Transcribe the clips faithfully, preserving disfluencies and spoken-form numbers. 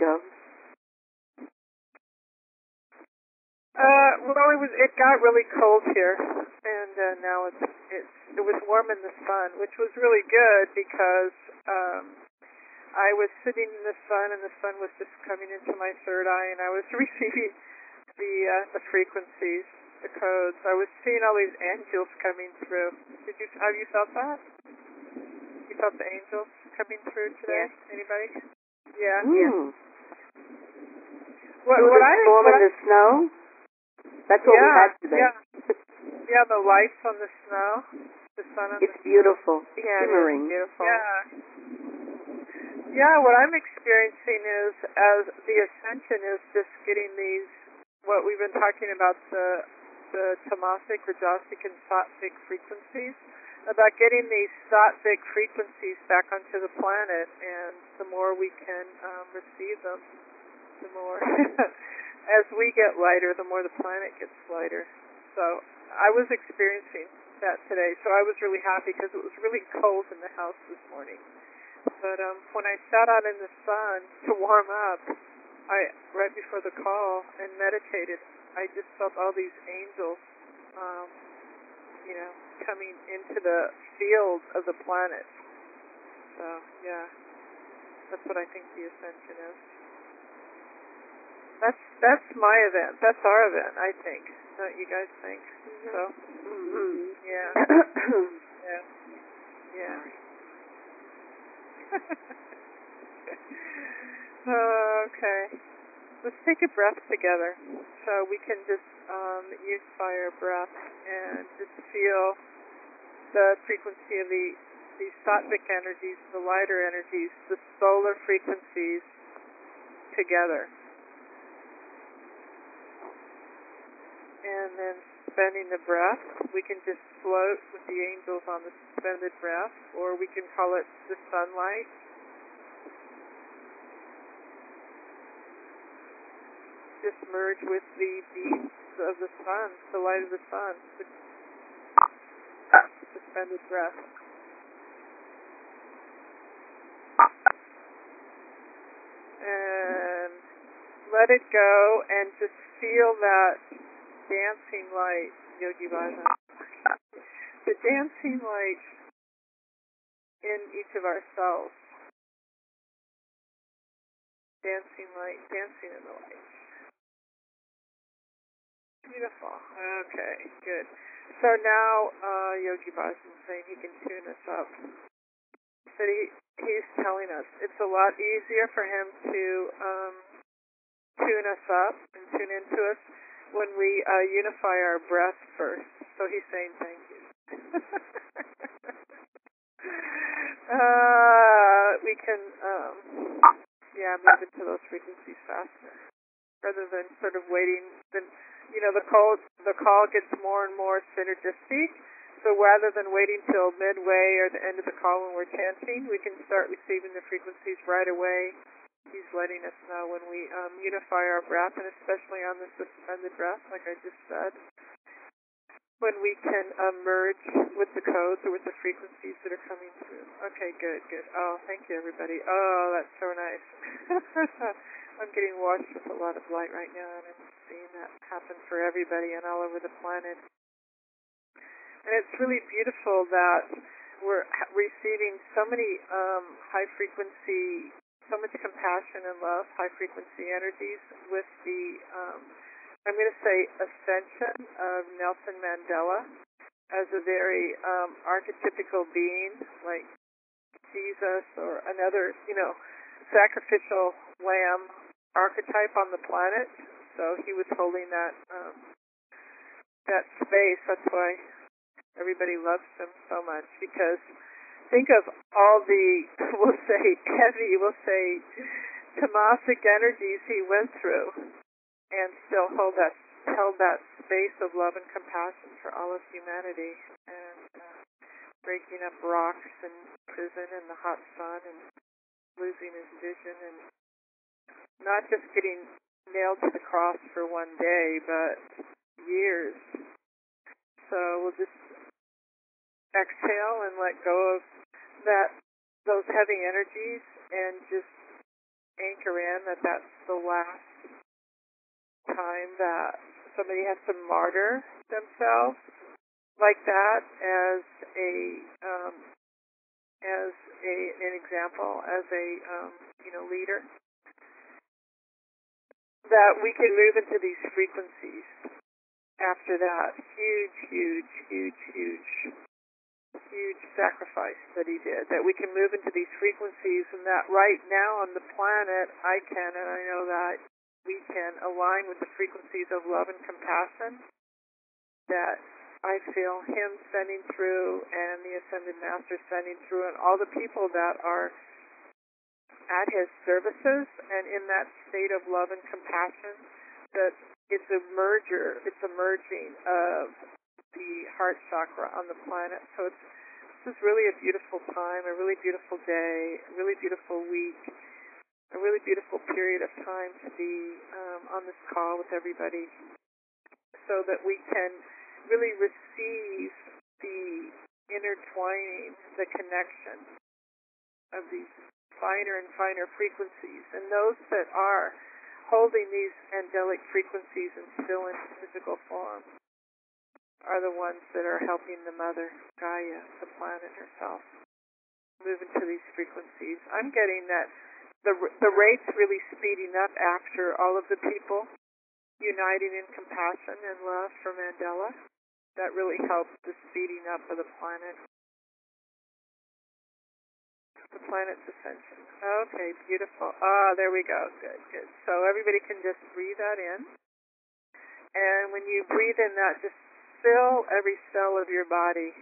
Go. Uh, well, it was. It got really cold here, and uh, now it's it's it was warm in the sun, which was really good because um, I was sitting in the sun, and the sun was just coming into my third eye, and I was receiving the uh, the frequencies, the codes. I was seeing all these angels coming through. Did you have you felt that? You felt the angels coming through today? Yeah. Anybody? Yeah. Mm. Yeah. What, so what the I storm what in I, the snow? That's what yeah, we had today. Yeah. Yeah, the lights on the snow, the sun on it's the beautiful. snow. Yeah, shimmering. It is beautiful. Yeah. Yeah, what I'm experiencing is, as the ascension is just getting these, what we've been talking about, the the tamasic, rajasic, and sattvic frequencies, about getting these sattvic frequencies back onto the planet, and the more we can um, receive them, the more, as we get lighter, the more the planet gets lighter. So I was experiencing that today, so I was really happy because it was really cold in the house this morning. But um, when I sat out in the sun to warm up, I right before the call and meditated, I just felt all these angels, um, you know, coming into the field of the planet. So yeah, that's what I think the ascension is. That's that's my event. That's our event, I think. Don't you guys think? Mm-hmm. So, mm-hmm. yeah, yeah, yeah. Okay. Let's take a breath together, so we can just um, unify our breath and just feel the frequency of the these sattvic energies, the lighter energies, the solar frequencies together. And then suspending the breath, we can just float with the angels on the suspended breath, or we can call it the sunlight. Just merge with the beams of the sun, the light of the sun, the suspended breath. And let it go and just feel that dancing light, Yogi Bhajan. The dancing light in each of our cells. Dancing light, dancing in the light. Beautiful. Okay, good. So now uh, Yogi Bhajan is saying he can tune us up. So he, he's telling us it's a lot easier for him to um, tune us up and tune into us when we uh, unify our breath first. So he's saying thank you. uh, we can, um, yeah, move into those frequencies faster rather than sort of waiting. Then, you know, the call the call gets more and more synergistic. So rather than waiting till midway or the end of the call when we're chanting, we can start receiving the frequencies right away. He's letting us know when we um, unify our breath, and especially on the suspended breath, like I just said, when we can um, merge with the codes or with the frequencies that are coming through. Okay, good, good. Oh, thank you, everybody. Oh, that's so nice. I'm getting washed with a lot of light right now, and I'm seeing that happen for everybody and all over the planet. And it's really beautiful that we're receiving so many um, high-frequency, so much compassion and love, high-frequency energies with the, um, I'm going to say, ascension of Nelson Mandela as a very um, archetypical being, like Jesus or another, you know, sacrificial lamb archetype on the planet. So he was holding that um, that space. That's why everybody loves him so much, because think of all the, we'll say, heavy, we'll say, tamasic energies he went through and still held that, held that space of love and compassion for all of humanity, and uh, breaking up rocks in prison in the hot sun and losing his vision, and not just getting nailed to the cross for one day, but years. So we'll just exhale and let go of that, those heavy energies, and just anchor in that that's the last time that somebody has to martyr themselves like that as a um, as a an example, as a um, you know leader, that we can move into these frequencies after that huge, huge, huge, huge, huge sacrifice that he did. That we can move into these frequencies, and that right now on the planet, I can, and I know that we can align with the frequencies of love and compassion that I feel him sending through and the Ascended Master sending through and all the people that are at his services and in that state of love and compassion, that it's a merger, it's a merging of the heart chakra on the planet. So it's this is really a beautiful time, a really beautiful day, a really beautiful week, a really beautiful period of time to be um, on this call with everybody so that we can really receive the intertwining, the connection of these finer and finer frequencies. And those that are holding these angelic frequencies and still in physical form are the ones that are helping the Mother, Gaia, the planet herself, move into these frequencies. I'm getting that the the rate's really speeding up after all of the people uniting in compassion and love for Mandela. That really helps the speeding up of the planet, the planet's ascension. Okay, beautiful. Ah, there we go. Good, good. So everybody can just breathe that in. And when you breathe in that, just fill every cell of your body.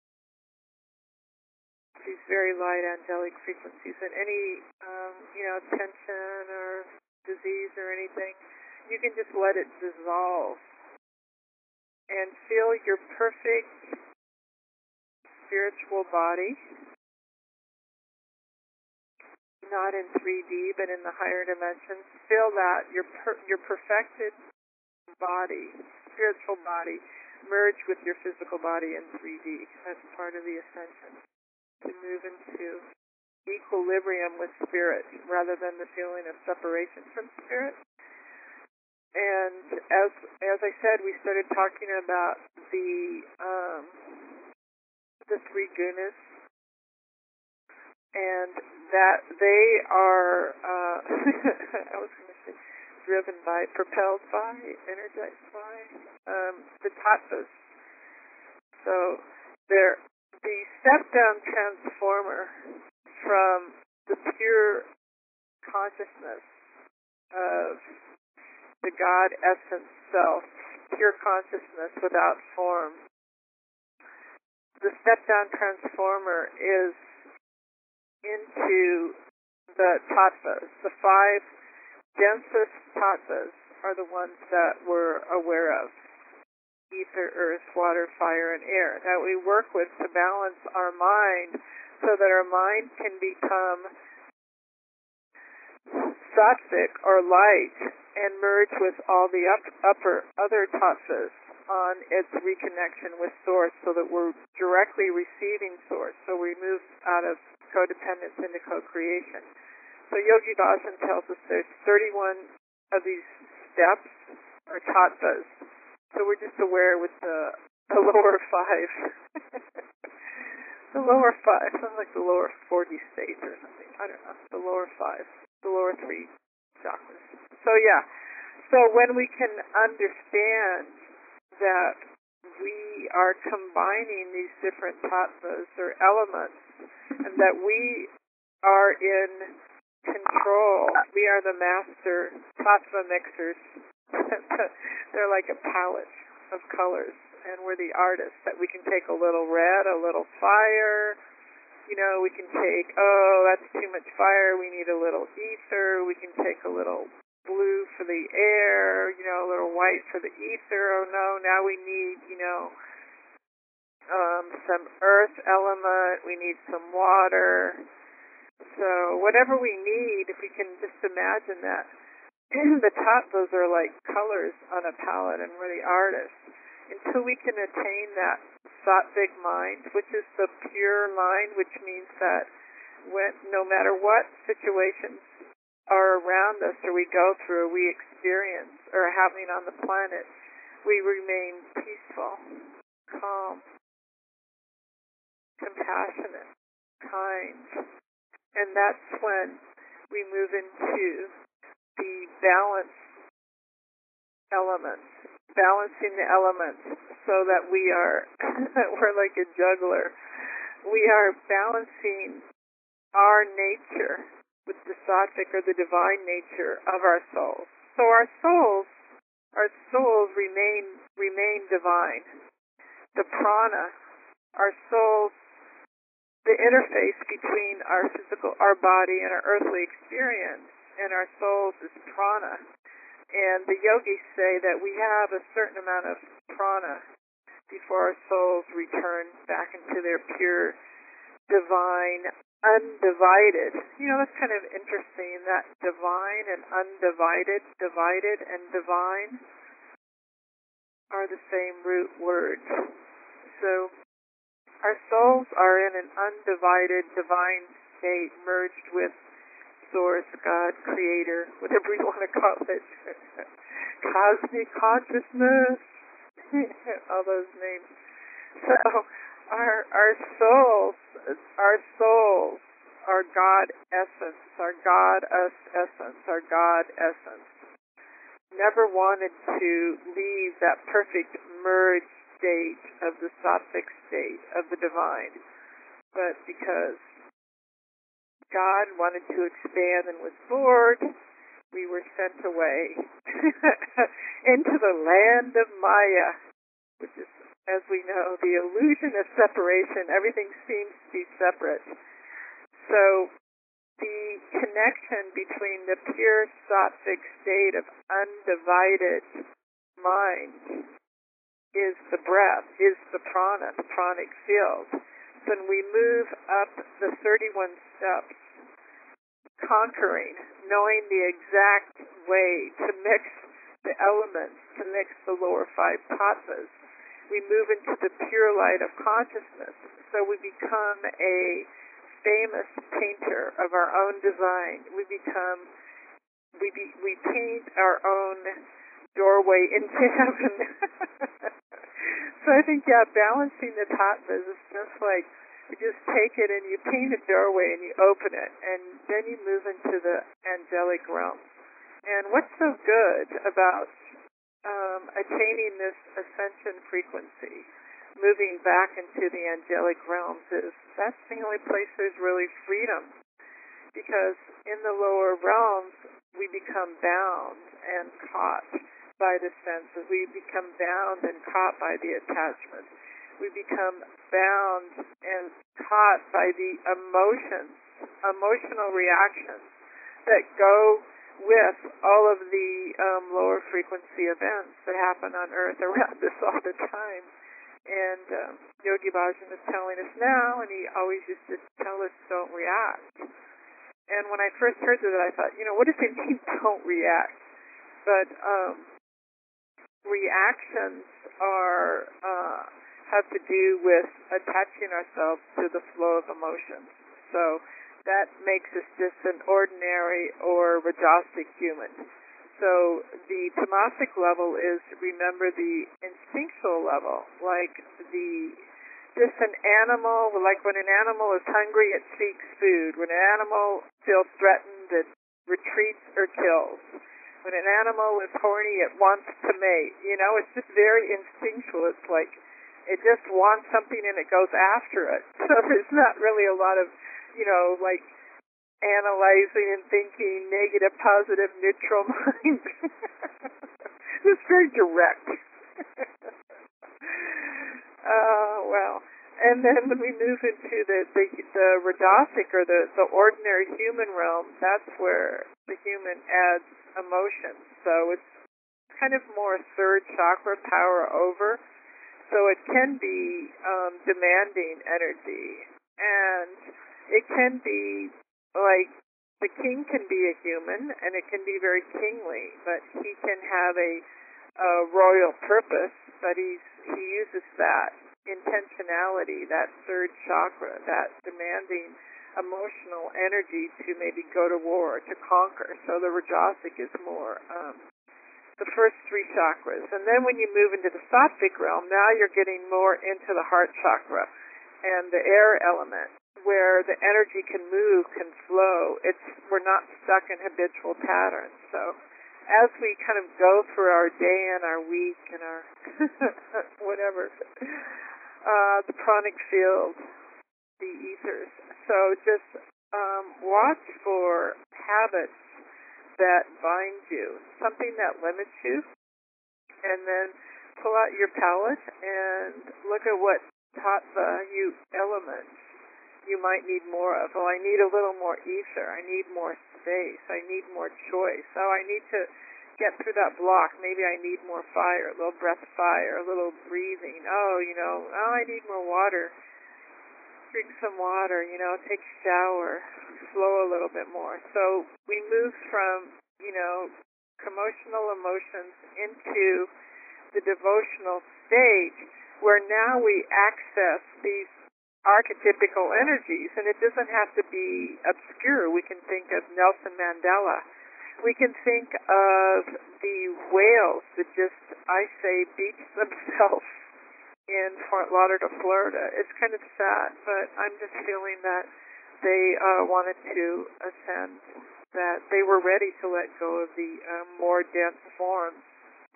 These very light angelic frequencies. And any, um, you know, tension or disease or anything, you can just let it dissolve. And feel your perfect spiritual body, not in three D, but in the higher dimensions. Feel that, your per- your perfected body, spiritual body, merge with your physical body in three D. That's part of the ascension, to move into equilibrium with spirit rather than the feeling of separation from spirit. And as as I said, we started talking about the um, the three gunas, and that they are, uh, I was going to say, driven by, propelled by, energized by um, the tattvas. So they're the step-down transformer from the pure consciousness of the God essence self, pure consciousness without form. The step-down transformer is into the tattvas. The five densest tattvas are the ones that we're aware of: ether, earth, water, fire, and air, that we work with to balance our mind so that our mind can become sattvic or light and merge with all the up, upper other tattvas on its reconnection with Source, so that we're directly receiving Source. So we move out of codependence into co-creation. So Yogi Bhajan tells us there's thirty-one of these steps or tattvas. So we're just aware with the, the lower five. The lower five. Sounds like the lower forty states or something. I don't know. The lower five. The lower three chakras. So yeah. So when we can understand that we are combining these different tattvas or elements, and that we are in control. We are the master tattva mixers. They're like a palette of colors, and we're the artists, that we can take a little red, a little fire. You know, we can take, oh, that's too much fire, we need a little ether. We can take a little blue for the air, you know, a little white for the ether. Oh no, now we need, you know, um, some earth element, we need some water. So whatever we need, if we can just imagine that the tattvas are like colors on a palette, and we're the artists. Until we can attain that sattvic mind, which is the pure mind, which means that when, no matter what situations are around us or we go through or we experience or are happening on the planet, we remain peaceful, calm, compassionate, kind. And that's when we move into the balance elements, balancing the elements so that we are, we're like a juggler. We are balancing our nature with the sattvic or the divine nature of our souls. So our souls, our souls remain remain divine. The prana, our souls, the interface between our physical, our body, and our earthly experience, and our souls is prana. And the yogis say that we have a certain amount of prana before our souls return back into their pure, divine, undivided. You know, that's kind of interesting, that divine and undivided, divided and divine are the same root word. So our souls are in an undivided, divine state, merged with Source, God, Creator, whatever you want to call it. Cosmic consciousness, all those names. So our our souls, our souls, our God essence, our God us essence, our God essence, never wanted to leave that perfect merged state of the sattvic state of the divine, but because God wanted to expand and was bored, we were sent away into the land of Maya, which is, as we know, the illusion of separation. Everything seems to be separate. So the connection between the pure sattvic state of undivided mind is the breath, is the prana, the pranic field. When we move up the thirty-one steps, conquering, knowing the exact way to mix the elements, to mix the lower five tattvas, we move into the pure light of consciousness. So we become a famous painter of our own design. We become, we be, we paint our own doorway into heaven. So I think, yeah, balancing the tattvas is just like, you just take it and you paint a doorway and you open it, and then you move into the angelic realm. And what's so good about um, attaining this ascension frequency, moving back into the angelic realms, is that's the only place there's really freedom. Because in the lower realms, we become bound and caught by the senses. We become bound and caught by the attachment. We become bound and caught by the emotions, emotional reactions that go with all of the um, lower frequency events that happen on Earth around us all the time. And um, Yogi Bhajan is telling us now, and he always used to tell us, don't react. And when I first heard that, I thought, you know, what does it mean, don't react? But um, reactions are uh, have to do with attaching ourselves to the flow of emotions. So that makes us just an ordinary or rajasic human. So the tamasic level is, remember, the instinctual level, like the just an animal, like when an animal is hungry, it seeks food. When an animal feels threatened, it retreats or kills. When an animal is horny, it wants to mate. You know, it's just very instinctual. It's like it just wants something and it goes after it. So there's not really a lot of, you know, like analyzing and thinking, negative, positive, neutral mind. It's very direct. Oh, well. And then when we move into the, the, the rajasic, or the, the ordinary human realm, that's where the human adds emotion. So it's kind of more third chakra power over. So it can be um, demanding energy. And it can be like, the king can be a human, and it can be very kingly, but he can have a, a royal purpose, but he's, he uses that intentionality, that third chakra, that demanding emotional energy to maybe go to war, to conquer. So the Rajasic is more um, the first three chakras. And then when you move into the Sattvic realm, now you're getting more into the heart chakra and the air element, where the energy can move, can flow. It's we're not stuck in habitual patterns. So as we kind of go through our day and our week and our whatever, uh, the pranic field, the ethers. So just um, watch for habits that bind you, something that limits you, and then pull out your palette and look at what tattva you elements you might need more of. Oh, I need a little more ether. I need more space. I need more choice. Oh, I need to get through that block. Maybe I need more fire, a little breath of fire, a little breathing. Oh, you know, oh, I need more water. Drink some water, you know, take a shower, flow a little bit more. So we move from, you know, commotional emotions into the devotional stage where now we access these archetypical energies, and it doesn't have to be obscure. We can think of Nelson Mandela. We can think of the whales that just, I say, beach themselves in Fort Lauderdale, Florida. It's kind of sad, but I'm just feeling that they uh, wanted to ascend, that they were ready to let go of the uh, more dense forms.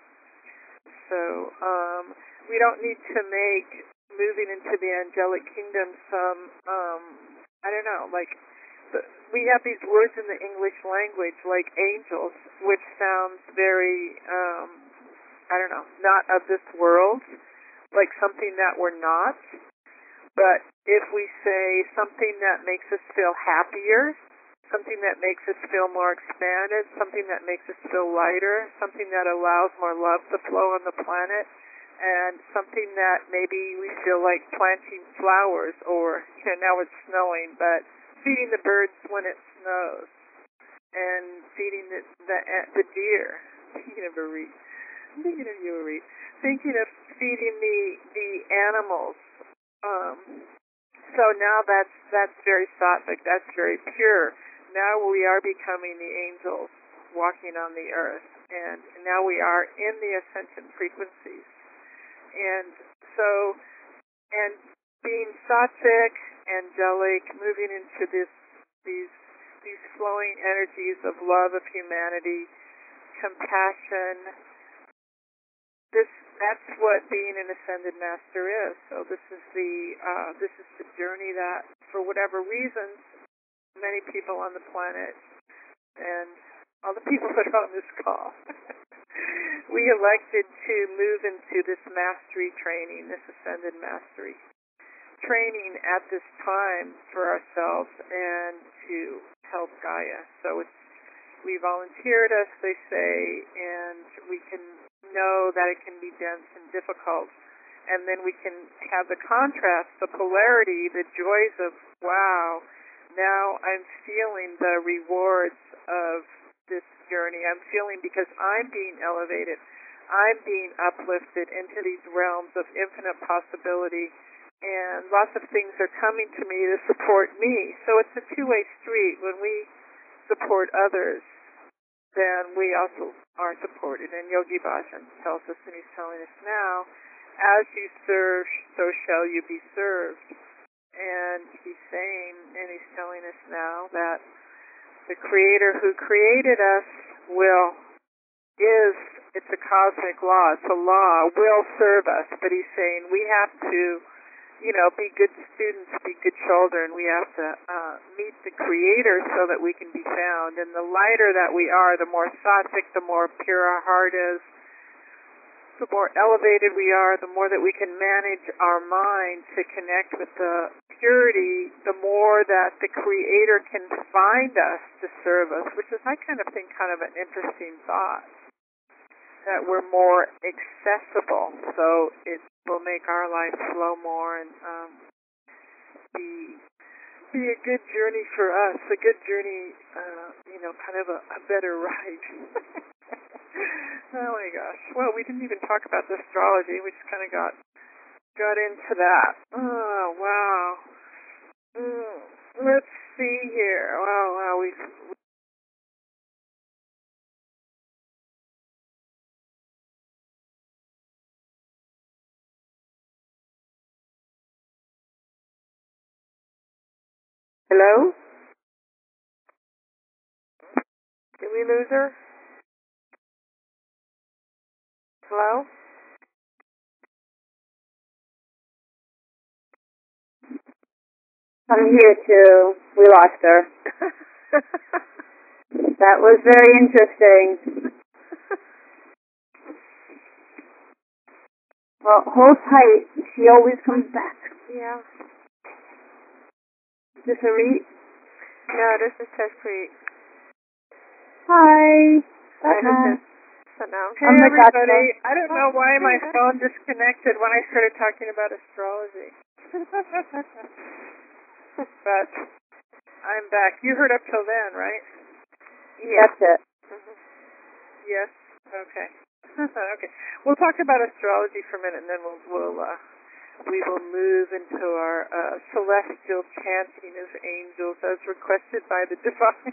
So um, we don't need to make moving into the angelic kingdom some, um, I don't know, like, we have these words in the English language, like angels, which sounds very, um, I don't know, not of this world, like something that we're not. But if we say something that makes us feel happier, something that makes us feel more expanded, something that makes us feel lighter, something that allows more love to flow on the planet, and something that maybe we feel like planting flowers, or, you know, now it's snowing, but feeding the birds when it snows, and feeding the the, the deer. Thinking of a reed. I'm thinking of you, a reed. Thinking of feeding the the animals. Um, so now that's that's very sattvic. That's very pure. Now we are becoming the angels walking on the earth, and now we are in the ascension frequencies. And so, and being sattvic, angelic, moving into this, these, these flowing energies of love of humanity, compassion. This, that's what being an ascended master is. So this is the, uh, this is the journey that, for whatever reasons, many people on the planet and all the people that are on this call. We elected to move into this mastery training, this ascended mastery training at this time for ourselves and to help Gaia. So it's, we volunteered us, they say, and we can know that it can be dense and difficult. And then we can have the contrast, the polarity, the joys of, wow, now I'm feeling the rewards of this journey. I'm feeling, because I'm being elevated, I'm being uplifted into these realms of infinite possibility, and lots of things are coming to me to support me. So it's a two-way street. When we support others, then we also are supported. And Yogi Bhajan tells us, and he's telling us now, as you serve, so shall you be served. And he's saying, and he's telling us now that the Creator who created us will, is, it's a cosmic law, it's a law, will serve us. But he's saying we have to, you know, be good students, be good children. We have to uh, meet the Creator so that we can be found. And the lighter that we are, the more sattvic, the more pure our heart is, the more elevated we are, the more that we can manage our mind to connect with the purity, the more that the Creator can find us to serve us, which is, I kind of think, kind of an interesting thought, that we're more accessible, so it will make our life flow more and um, be be a good journey for us, a good journey, uh, you know, kind of a, a better ride. Oh my gosh. Well, we didn't even talk about the astrology. We just kind of got got into that. Oh, wow. Mm, let's see here. Wow, wow, we've... Hello? Did we lose her? Hello? I'm here too. We lost her. That was very interesting. Well, hold tight. She always comes back. Yeah. Is this a re? No, this is Teshpreet. Hi. Hi. So now, hey I'm everybody. I don't know why my phone disconnected when I started talking about astrology. But I'm back. You heard up till then, right? Yes. That's it. Mm-hmm. Yes. Okay. Okay. We'll talk about astrology for a minute, and then we'll we'll uh, we will move into our uh, celestial chanting of angels as requested by the divine.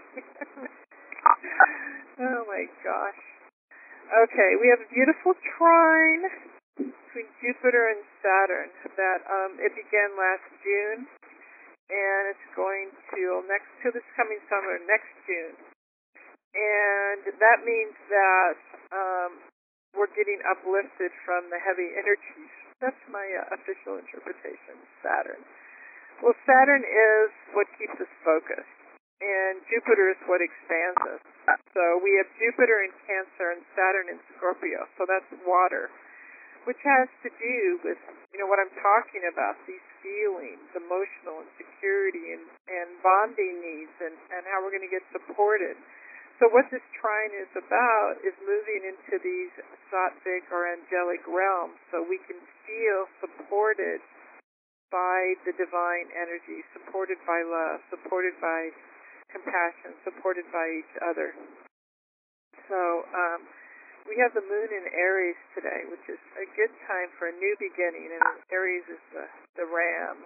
Oh my gosh. Okay, we have a beautiful trine between Jupiter and Saturn that um, it began last June, and it's going to next to this coming summer, next June, and that means that um, we're getting uplifted from the heavy energies. That's my uh, official interpretation. Saturn. Well, Saturn is what keeps us focused, and Jupiter is what expands us. So we have Jupiter in Cancer and Saturn in Scorpio, so that's water, which has to do with, you know, what I'm talking about, these feelings, emotional insecurity and, and bonding needs, and, and how we're going to get supported. So what this trine is about is moving into these sattvic or angelic realms so we can feel supported by the divine energy, supported by love, supported by compassion, supported by each other. So um, we have the moon in Aries today, which is a good time for a new beginning, and Aries is the, the ram.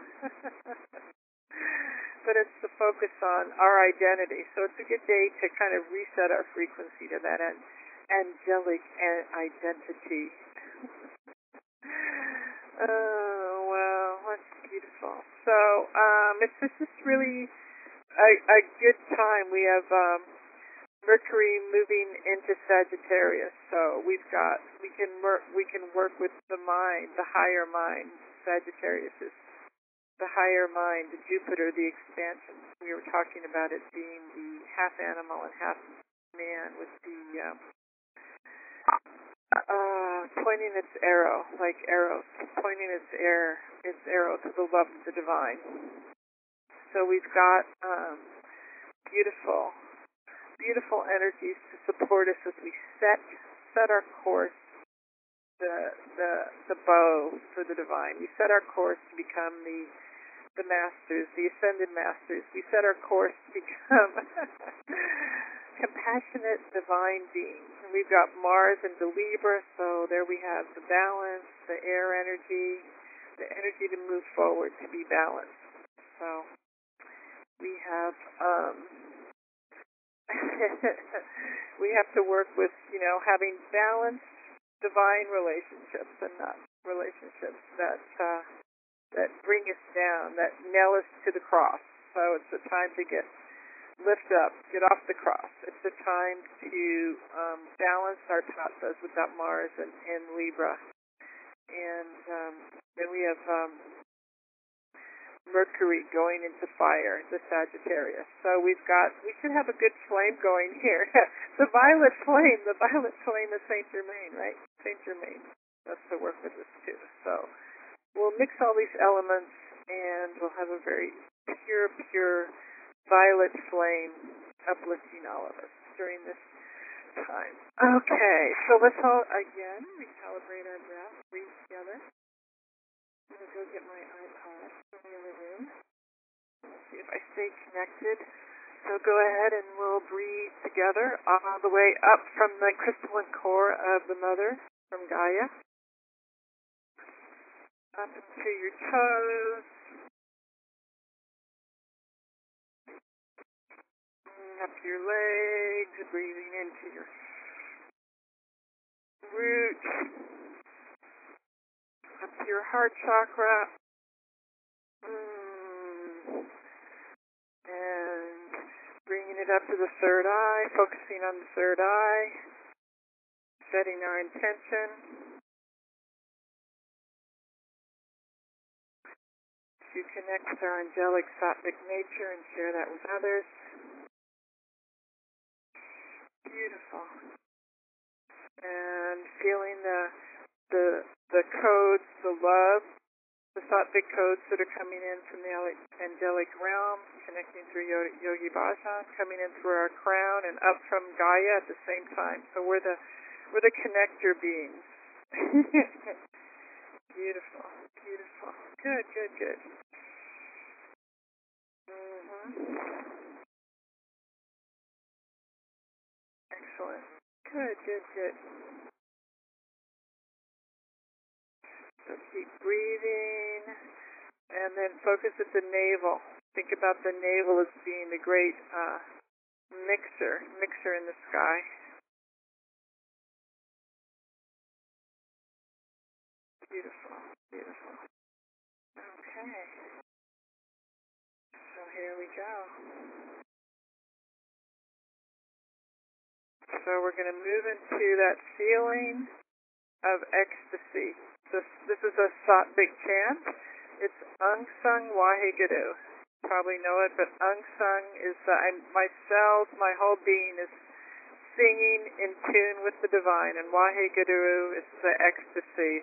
But it's the focus on our identity. So it's a good day to kind of reset our frequency to that an- angelic a- identity. Oh, well, that's beautiful. So um, it's this is really a, a good time. We have um, Mercury moving into Sagittarius, so we've got we can mer- we can work with the mind, the higher mind. Sagittarius is the higher mind, the Jupiter, the expansion. We were talking about it being the half animal and half man, with the um, uh, pointing its arrow, like arrows, pointing its air, its arrow to the love of the divine. So we've got um, beautiful, beautiful energies to support us as we set set our course, the the the bow for the divine. We set our course to become the the masters, the ascended masters. We set our course to become compassionate divine beings. And we've got Mars into Libra, so there we have the balance, the air energy, the energy to move forward, to be balanced. So we have um, we have to work with, you know, having balanced divine relationships and not relationships that uh, that bring us down, that nail us to the cross. So it's a time to get lift up, get off the cross. It's a time to um, balance our tattvas. We've got Mars and, and Libra. And um, then we have um, Mercury going into fire, the Sagittarius. So we've got, we should have a good flame going here. The violet flame, the violet flame of Saint Germain, right? Saint Germain. That's to work with us too. So we'll mix all these elements, and we'll have a very pure, pure violet flame uplifting all of us during this time. Okay, so let's all, again, recalibrate our breath, breathe together. I'm going to go get my iPod from the other room. Let's see if I stay connected. So go ahead and we'll breathe together all the way up from the crystalline core of the Mother, from Gaia, up into your toes, up your legs, breathing into your root, up to your heart chakra, mm. and bringing it up to the third eye, focusing on the third eye, setting our intention to connect with our angelic sattvic nature and share that with others. Beautiful. And feeling the the the codes, the love, the sattvic codes that are coming in from the angelic realm, connecting through Yogi Bhajan, coming in through our crown and up from Gaia at the same time. So we're the we're the connector beings. Beautiful, beautiful. Good, good, good. Mm-hmm. Excellent. Good, good, good. So keep breathing, and then focus at the navel. Think about the navel as being the great uh, mixer, mixer in the sky. Beautiful, beautiful. Okay. So here we go. So we're going to move into that feeling of ecstasy. This, this is a sattvic chant. It's Aung San Waheguru. Probably know it, but Aung San is, uh, I'm, my cells, my whole being is singing in tune with the divine, and Waheguru is the ecstasy.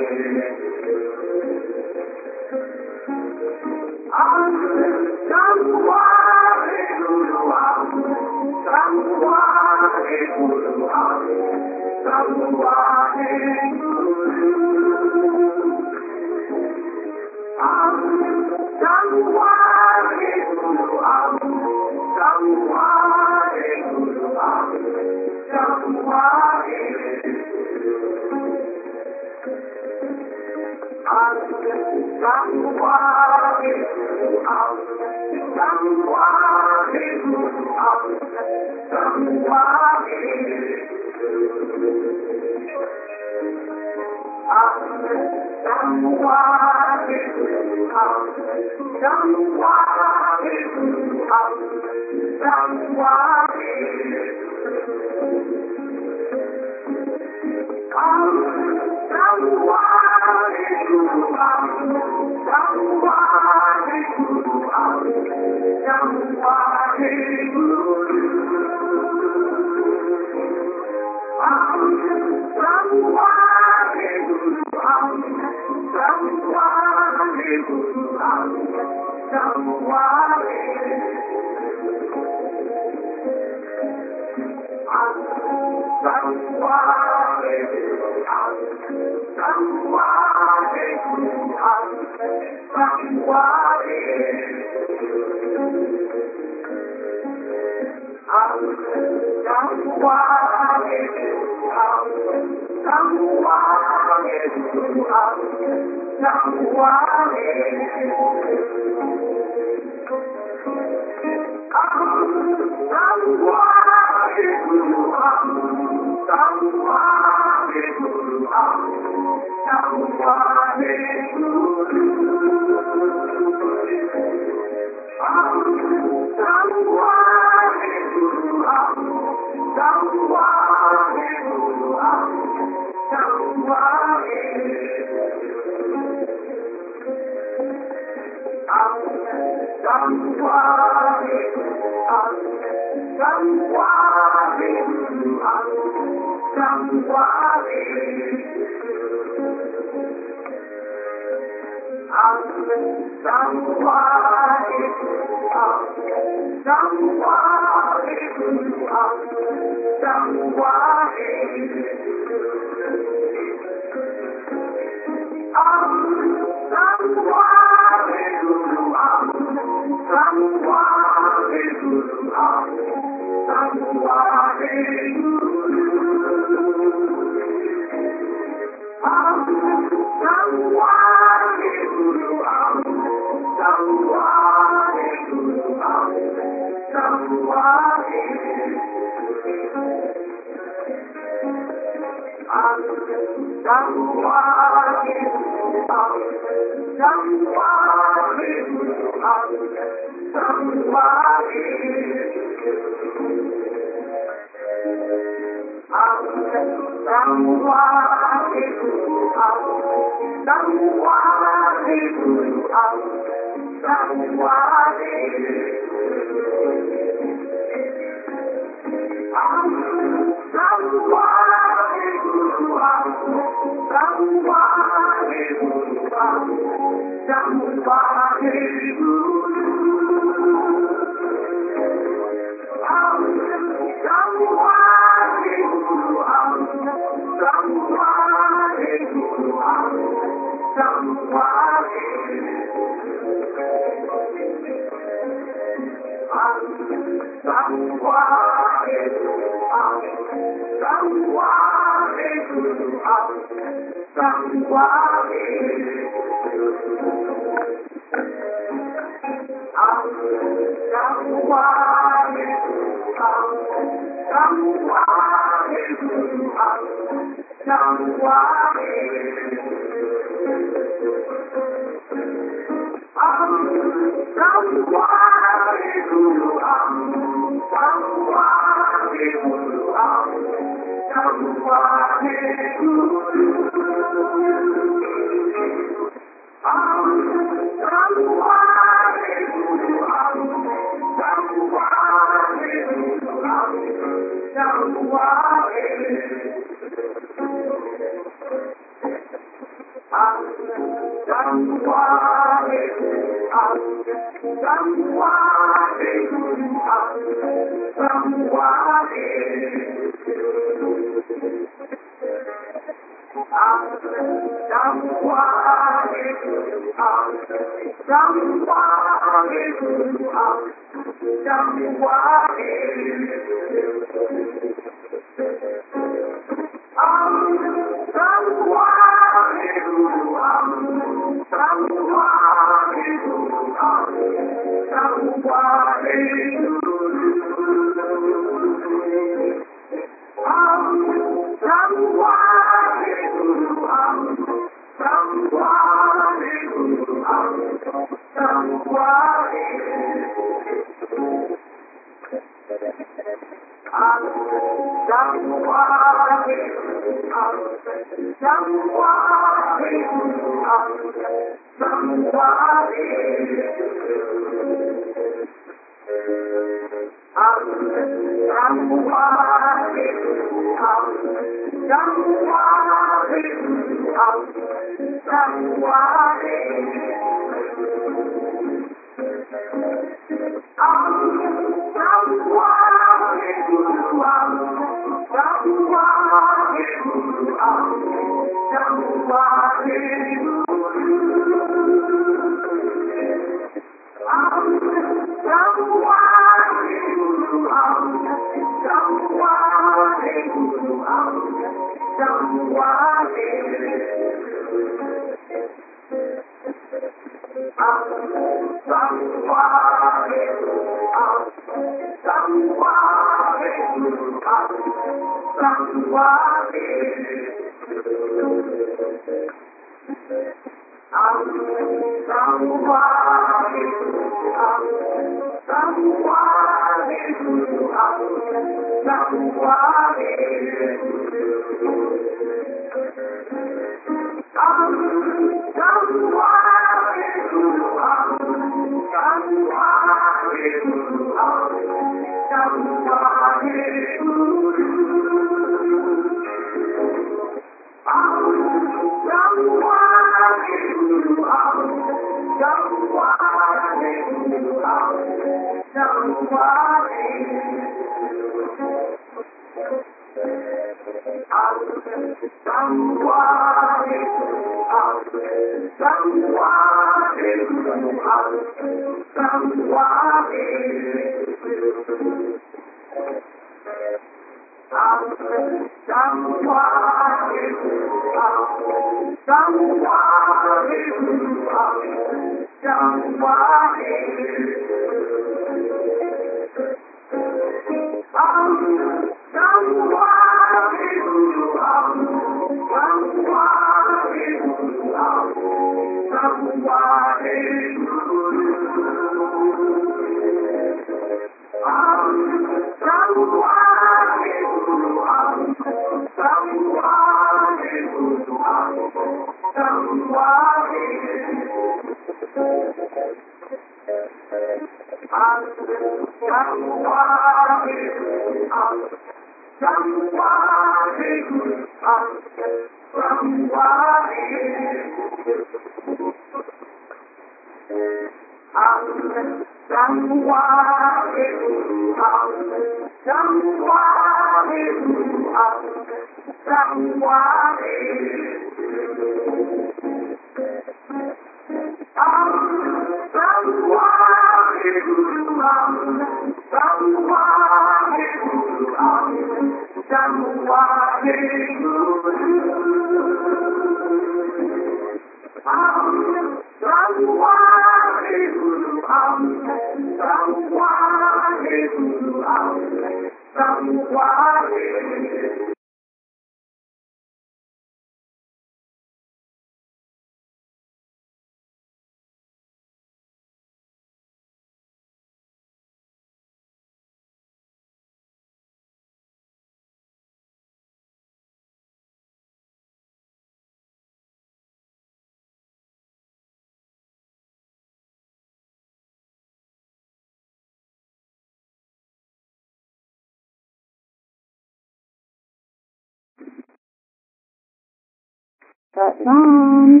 Satnam.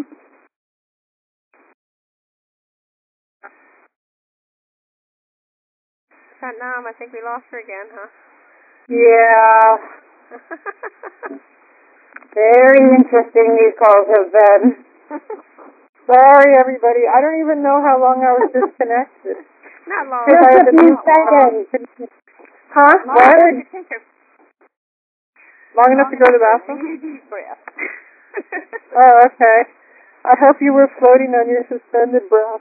Satnam, I think we lost her again, huh? Yeah. Very interesting these calls have been. Sorry, everybody. I don't even know how long I was disconnected. Not long. Just a few seconds. Huh? Long What? enough to take a Long enough to go to the bathroom? deep breath. Oh, okay. I hope you were floating on your suspended breath.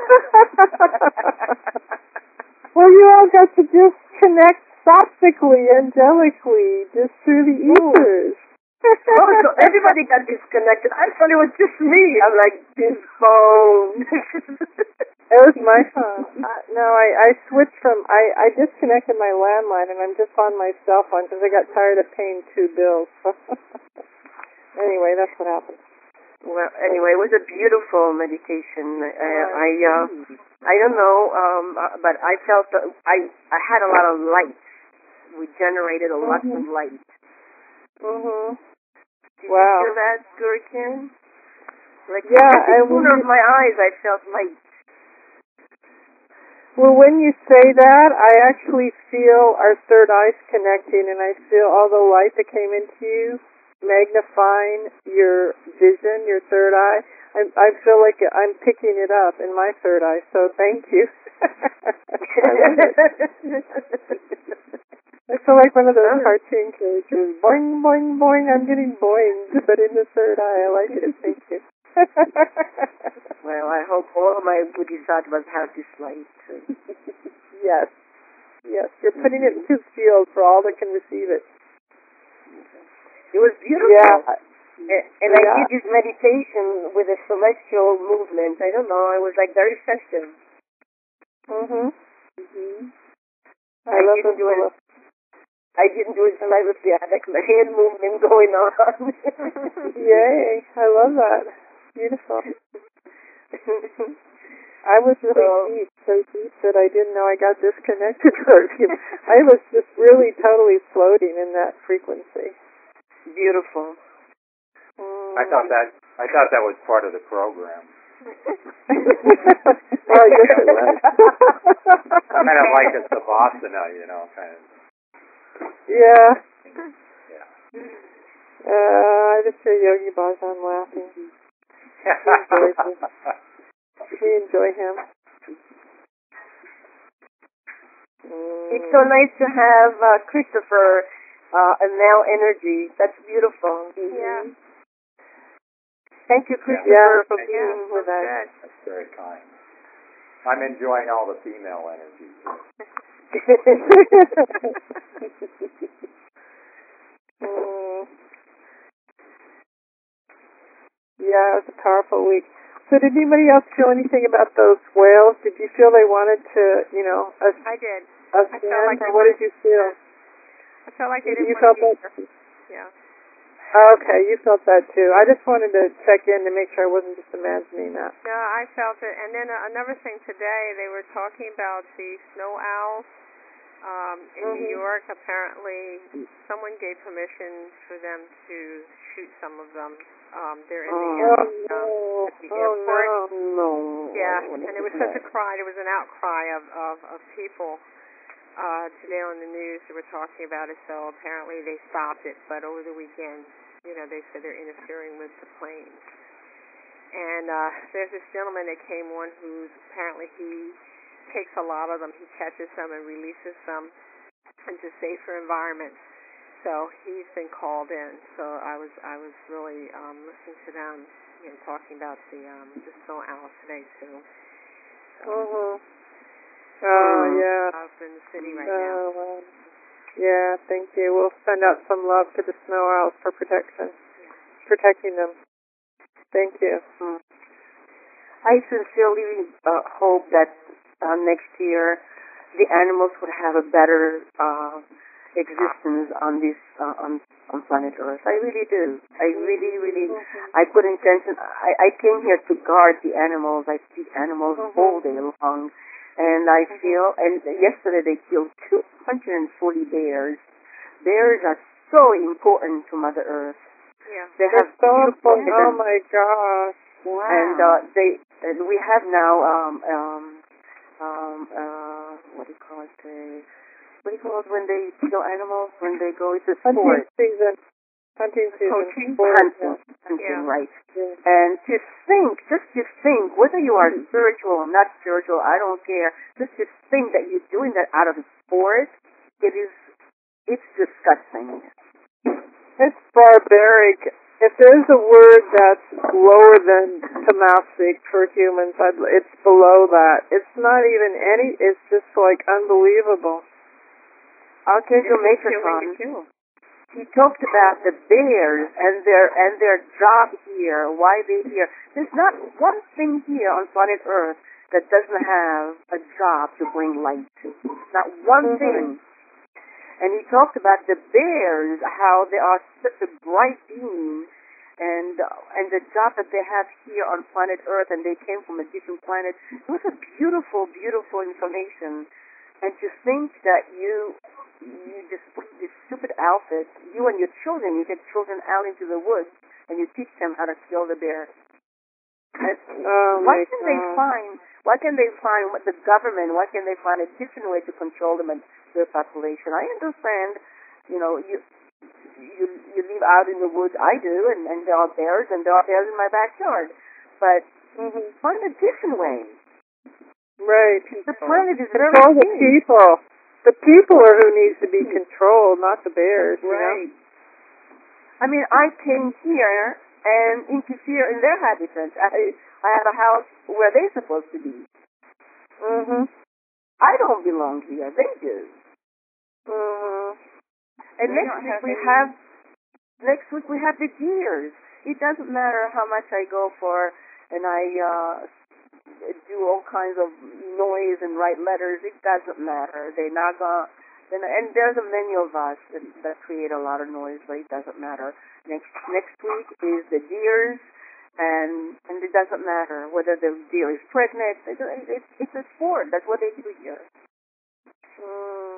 Well, you all got to just connect sophically, angelically, just through the ethers. Oh, so everybody got disconnected. I thought it was just me. I'm like, this phone. It was my phone. Uh, no, I, I switched from, I, I disconnected my landline and I'm just on my cell phone because I got tired of paying two bills. Anyway, that's what happened. Well, anyway, it was a beautiful meditation. I, I, uh, I don't know, um, uh, but I felt that I, I had a lot of light. We generated a lot Mm-hmm. of light. Mhm. Did Wow. you feel that, Gurikin? Like, Yeah, at the I corner was. of my eyes, I felt light. Well, when you say that, I actually feel our third eyes connecting, and I feel all the light that came into you, magnifying your vision, your third eye. I, I feel like I'm picking it up in my third eye, so thank you. I feel like one of those cartoon characters. Boing, boing, boing, I'm getting boinged, but in the third eye. I like it. Thank you. Well, Well, I hope all of my bodhisattvas have this light. Yes. Yes. You're putting it into the field for all that can receive it. It was beautiful. Yeah. And, and yeah. I did this meditation with a celestial movement. I don't know. It was like very festive. Mhm. Mhm. I, I love didn't do it. celestial. I didn't do it silently. I had like my hand movement going on. Yay! I love that. Beautiful. I was really So- deep, so deep that I didn't know I got disconnected for a few. I was just really totally floating in that frequency. Beautiful. Mm. I thought that I thought that was part of the program. Well, I guess it was. Kind of like a savasana, you know, kind of. Yeah. Yeah. Uh, I just hear Yogi Bhajan laughing. We enjoy him. Mm. It's so nice to have uh, Christopher, uh, a male energy. That's beautiful. Yeah. Thank you, Christopher, Yeah. for Yeah, being with us. good. That's very kind. I'm enjoying all the female energy. Mm. Yeah, it was a powerful week. So did anybody else feel anything about those whales? Did you feel they wanted to, you know, us, I did. us I felt like or they what wanted did you feel? I felt like they You didn't felt want to that? be here. Yeah. Okay, you felt that too. I just wanted to check in to make sure I wasn't just imagining that. No, I felt it. And then uh, another thing today, they were talking about the snow owls um, in Mhm. New York. Apparently, someone gave permission for them to shoot some of them. Um, they're in the Oh. air, Oh um, no! at the Oh airport. no! No. Yeah, and it was such a cry. There was an outcry of of, of people uh, today on the news that were talking about it. So apparently they stopped it, but over the weekend, you know, they said they're interfering with the planes. And uh, there's this gentleman that came on who's apparently he takes a lot of them. He catches them and releases them into safer environments. So he's been called in. So I was I was really um, listening to them, you know, talking about the um, the snow owls today too. So, Mhm. Oh yeah. up in the city right Oh, now. well. Yeah, thank you. We'll send out some love to the snow owls for protection, protecting them. Thank you. Mm. I sincerely uh, hope that uh, next year the animals would have a better uh, existence on this uh, on on planet Earth. I really do. I really, really. Mm-hmm. I put intention. I, I came here to guard the animals. I see animals Mhm. all day long, and I Mhm. feel. And yesterday they killed two hundred forty bears. Bears are so important to Mother Earth. Yeah. They They're have so beautiful important. Oh my gosh. Wow. And uh, they, and we have now, um, um, um, uh, what do you call it? Uh, what do you call it when they kill animals? When they go, it's a Hunting sport. season. Hunting season. Hunting, Sport, hunting, yeah. hunting, Yeah. right? Yeah. And to think, just to think, whether you are spiritual or not spiritual, I don't care. Just to think that you're doing that out of a sport, it is, it's disgusting. It's barbaric. If there's a word that's lower than tamasic for humans, I'd, it's below that. It's not even any, it's just like unbelievable. Archangel Killing to Metatron, kill. he talked about the bears and their and their job here, why they're here. There's not one thing here on planet Earth that doesn't have a job to bring light to. Not one Mhm. thing. And he talked about the bears, how they are such a bright being, and uh, and the job that they have here on planet Earth, and they came from a different planet. It was a beautiful, beautiful information. And to think that you you just put this stupid outfit, you and your children, you get children out into the woods, and you teach them how to kill the bear. And Oh why my can they God. find? Why can they find what the government? Why can they find a different way to control them and their population? I understand, you know, you you you live out in the woods. I do, and, and there are bears, and there are bears in my backyard. But Mhm. find a different way. Right. The planet is very Control the big. people. The people are who needs to be controlled, not the bears. You Right. know? I mean, I came here and interfere in their habitats. I, I have a house where they're supposed to be. Mhm. I don't belong here. They do. Mhm. And We next don't week have we any- have next week we have the deers. It doesn't matter how much I go for and I uh do all kinds of noise and write letters. It doesn't matter. They're not gonna. And there's a many of us that, that create a lot of noise, but it doesn't matter. Next next week is the deers, and and it doesn't matter whether the deer is pregnant. It's, it's, it's a sport. That's what they do here. Mm.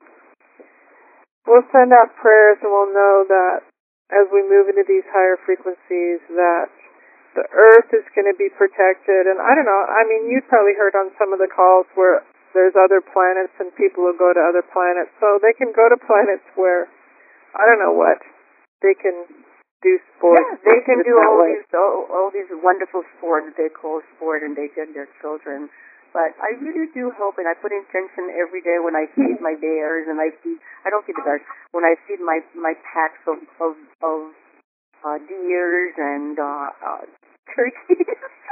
We'll send out prayers, and we'll know that as we move into these higher frequencies, that the earth is going to be protected. And I don't know, I mean, you've probably heard on some of the calls where there's other planets and people who go to other planets. So they can go to planets where, I don't know what, they can do sports. Yeah, they can do that all way. these all, all these wonderful sports that they call sport, and they send their children. But I really do hope, and I put intention every day when I feed my bears, and I feed, I don't feed the bears, when I feed my, my packs of, of, of uh, deers and uh, uh, turkeys.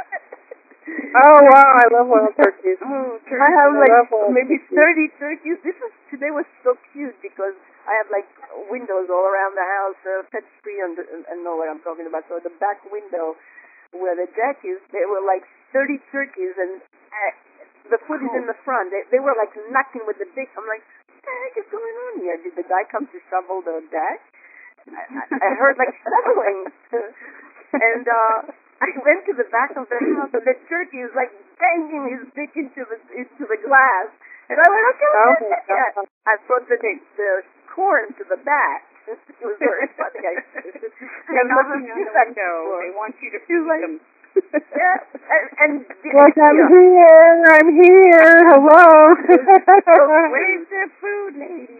Oh, wow, I love wild turkeys. Oh, turkeys. I I have I like love wild maybe turkeys. thirty turkeys. This was, today was so cute because I have like windows all around the house, uh, touch screen, and, and know what I'm talking about. So the back window where the deck is, there were like thirty turkeys, and uh, the food is in the front. They, they were like knocking with the dick. I'm like, what the heck is going on here? Did the guy come to shovel the deck? I, I, I heard like shoveling. And uh, I went to the back of the house, and the turkey is like banging his dick into the into the glass. And I went, okay, Oh, okay. my God. I brought the the corn to the back. It was very funny. I, They're knocking on the window. They want you to feed like, them. Yeah, and, and the, Like, I'm yeah. here, I'm here, hello. So where's the food, lady?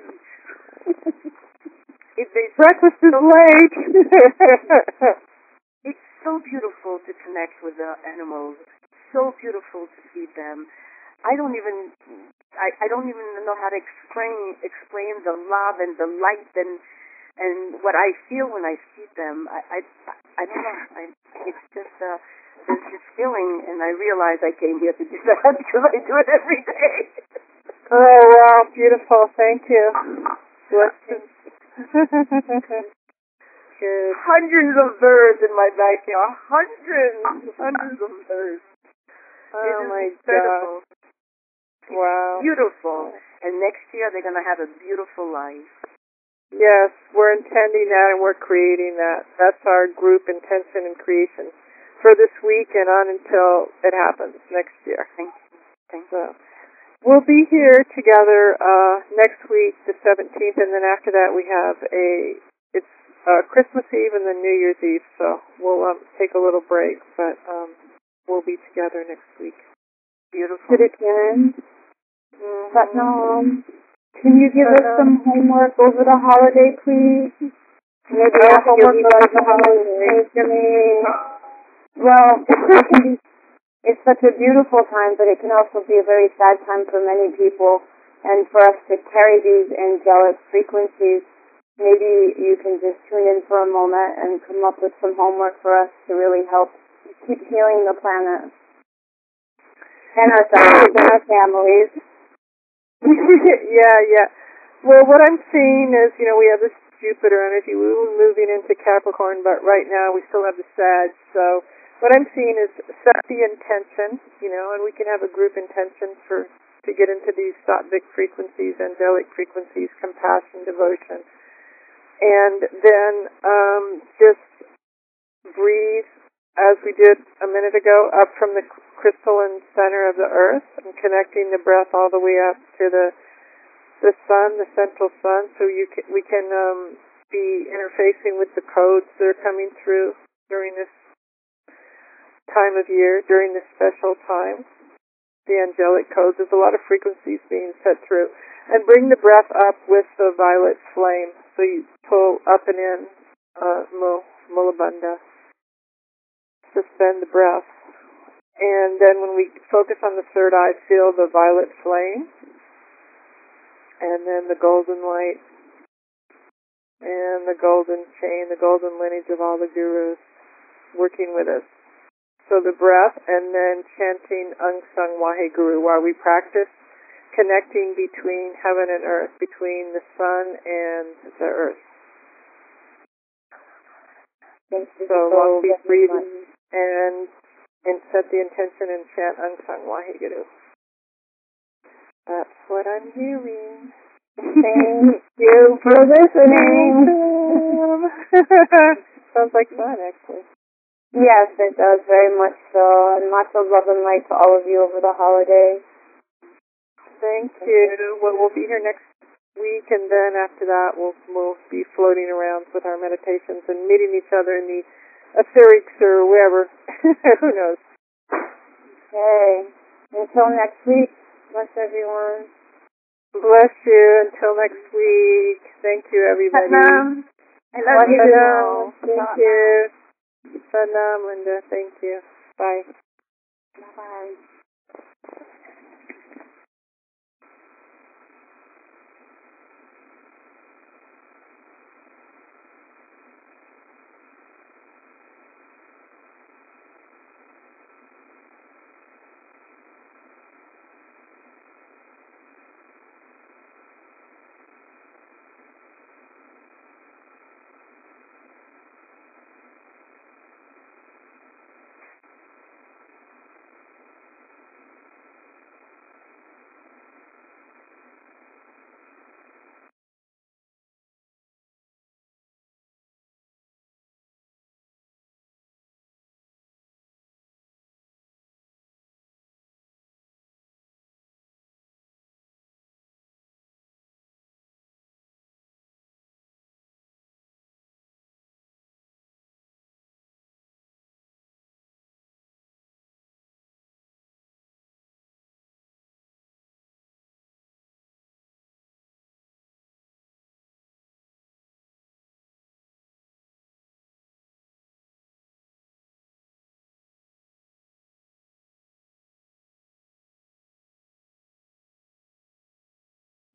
If they, Breakfast is late. it's so beautiful to connect with the animals. So beautiful to feed them. I don't even, I, I don't even know how to explain explain the love and the light and and what I feel when I feed them. I I, I don't know. I, it's just uh, there's this feeling, and I realize I came here to do that because I do it every day. Oh, wow, beautiful. Thank you. Blessings. Good. Hundreds of birds in my backyard. Hundreds, hundreds of birds. Oh, it is my incredible. God. Wow. Beautiful. And next year they're going to have a beautiful life. Yes, we're intending that and we're creating that. That's our group intention and creation for this week and on until it happens next year. Thank you. Thank So you. we'll be here together uh, next week, the seventeenth, and then after that we have a, it's uh, Christmas Eve and then New Year's Eve, so we'll um, take a little break, but um, we'll be together next week. Beautiful. Did it end? Mm-hmm. Putnam, can you give us some homework over the holiday, please? Maybe Oh, after homework you over guys the holiday. to me. Well, it can be, it's such a beautiful time, but it can also be a very sad time for many people. And for us to carry these angelic frequencies, maybe you can just tune in for a moment and come up with some homework for us to really help keep healing the planet and ourselves and our families. yeah, yeah. Well, what I'm seeing is, you know, we have this Jupiter energy. We were moving into Capricorn, but right now we still have the Sag. So what I'm seeing is set the intention, you know, and we can have a group intention for to get into these sattvic frequencies, angelic frequencies, compassion, devotion. And then um, just breathe, as we did a minute ago, up from the crystalline center of the earth and connecting the breath all the way up to the the sun, the central sun, so you can, we can um, be interfacing with the codes that are coming through during this time of year, during this special time. The angelic codes, there's a lot of frequencies being set through. And bring the breath up with the violet flame, so you pull up and in, uh, Mula Bandha. Suspend the breath. And then when we focus on the third eye, feel the violet flame. And then the golden light. And the golden chain, the golden lineage of all the gurus working with us. So the breath, and then chanting Aung San Waheguru while we practice connecting between heaven and earth, between the sun and the earth. Thank you So while we very breathe much. and and set the intention and chant Aung San Waheguru. That's what I'm hearing. Thank you for listening. Sounds like fun, actually. Yes, it does, very much so. And lots of love and light to all of you over the holidays. Thank you. Well, we'll be here next week, and then after that, we'll we'll be floating around with our meditations and meeting each other in the etherics or wherever. Who knows? Okay. Until next week, bless everyone. Bless you. Until next week. Thank you, everybody. Satnam. I love you. Satnam. Thank you. Satnam, Linda. Thank you. Bye. Bye-bye.